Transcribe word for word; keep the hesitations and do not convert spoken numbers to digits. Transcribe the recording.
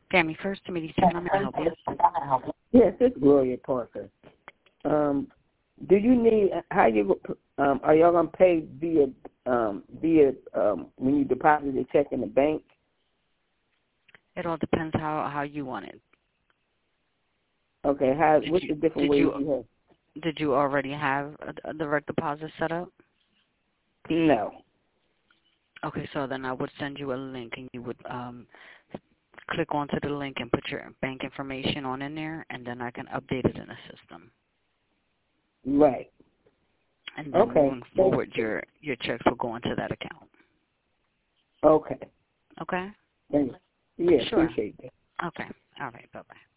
Family First to Media Center. How may I help you? Yes, it's Gloria Parker. Um, do you need how you um, are y'all gonna pay via um, via um, when you deposit a check in the bank? It all depends how, how you want it. Okay, how Did what's you, the different did ways you, you have? Did you already have a, a direct deposit set up? No. Okay, so then I would send you a link, and you would um, click onto the link and put your bank information on in there, and then I can update it in the system. Right. And then Okay. moving forward, your your checks will go into that account. Okay. Okay? Thank you. Yeah, Sure. appreciate that. Okay. All right. Bye-bye.